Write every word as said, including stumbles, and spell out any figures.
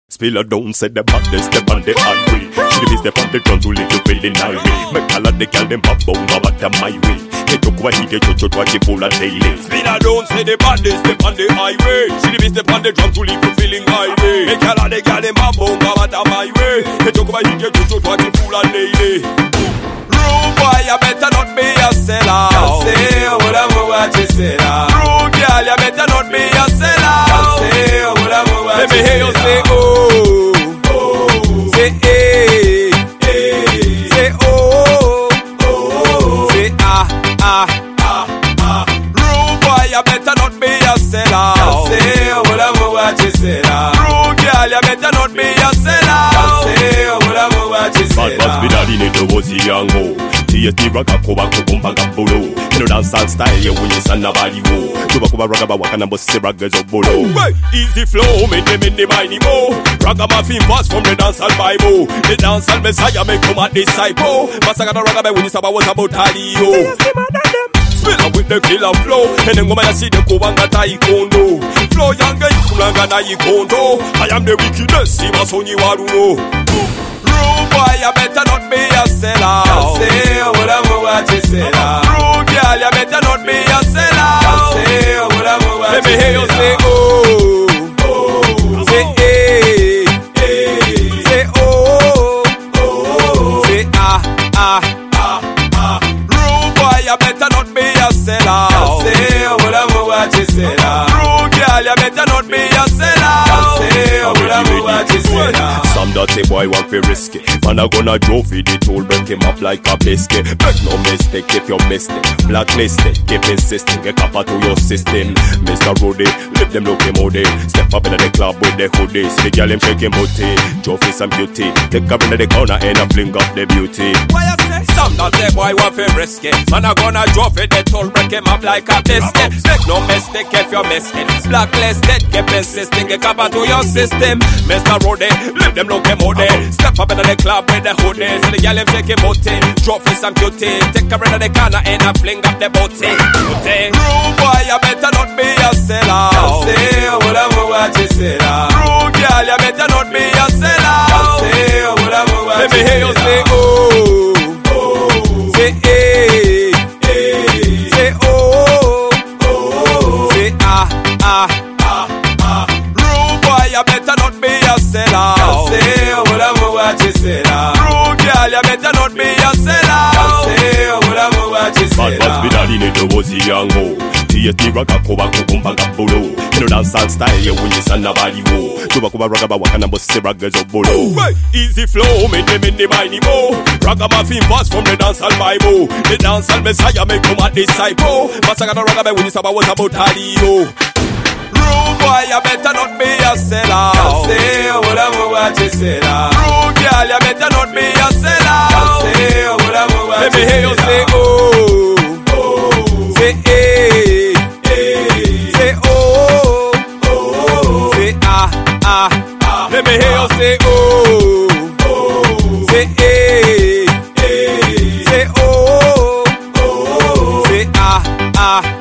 Spill a down, said the baddest, step on the highway. She the step on the ground to live you feeling highway. Make all of the girl them pop bound over the my way. Get up what he get you to watch it full of daily. Spill a down, say the baddest, step on the highway. She the step on the ground to live you feeling highway. Make all of the girl them pop bound over the my way. Get up what he get you to watch it full of daily. Rude boy, you better not be a seller. I'll say whatever what you say. Rude girl, you better not be a seller. I'll say whatever what you say. Let me hear you say oh. Say eh, eh. Say oh, oh. Say ah, ah, ah, ah. Rude boy, you better not be a seller. I'll say whatever what you say. Rude girl, you better not be a seller. I'll say whatever what you say. Bad was bidali neto was young ho. T S D raga koba kubumba gabolo. You know dancehall style, you win this and nobody wo. Kuba kuba raga ba wakana bossy ragas of bolo. Easy flow, make them in the mighty mo. Raga muffin fast from the dancehall Bible. The dancehall Messiah make come a disciple. Masaga raga ba win this about was about Talio. Spill up with the killer flow. And then woman I see the kubanga taekwondo. Flow younger, you kulanga na ikondo. I am the wickedness, see my son you waruno. Rude boy, you better not be a seller. I'll say whatever what you say. Rude girl, you better not be a seller. I'll say whatever what you say. Let me hear you say oh, oh. Say eh, eh. Say oh, oh. Say ah, ah, ah, ah. Rude boy, you better not be a seller. I'll say whatever what you say. Rude girl, you better not be a seller. I'll say whatever what you say. Some dirty boy want to risk it. Man a gonna drove with the tool, break him up like a biscuit. Make no mistake if you missed it. Blacklisted, keep insisting, get up to your system. Mister Rudy, leave them looking moody. Step up in the club with the hoodies. The girl him shaking booty, trophy some beauty. Take her in the corner and a fling up the beauty. Why I say? Some dirty boy want to risk it. Man a gonna drove with the tool, break him up like a biscuit. Make no mistake if you missed it. Blacklisted, keep insisting, get up to your system. Mister Rudy, leave them looking moody. Step up in the club with the hoodies. And the girl him shaking booty, trophy some beauty. Take her in the corner and a fling up the booty. Rude boy, you better not be a seller. I'll say whatever what you say. Rude girl, you better not be a seller. I'll say whatever what you say. Let me hear you say oh, oh. Say eh, eh. Say oh, oh. Say ah, ah, ah, ah. Rude boy, you better not be a seller. I'll say whatever what you say. Rude girl, you better not be a seller. I'll say whatever what you say. Bad was bidali neto was young ho. T S D raga koba kubumba gabolo. You know dancehall style, you win this and nobody wo. Kuba kuba raga ba wakana bossy ragas of bolo. Easy flow, make them in the mighty mo. Raga muffin fast from the dancehall Bible. The dancehall Messiah make come a disciple. Masaga raga ba win this about was about Talio. Rude boy, you better not be a seller. I'll say whatever what you say. Rude girl, you better not be a seller. I'll say whatever what you say. Let me hear you say oh, oh. Say eh, eh. Say oh, oh. Say ah, ah, ah. Let me hear you say oh, oh. Say eh, eh. Say oh, oh. Say ah, ah.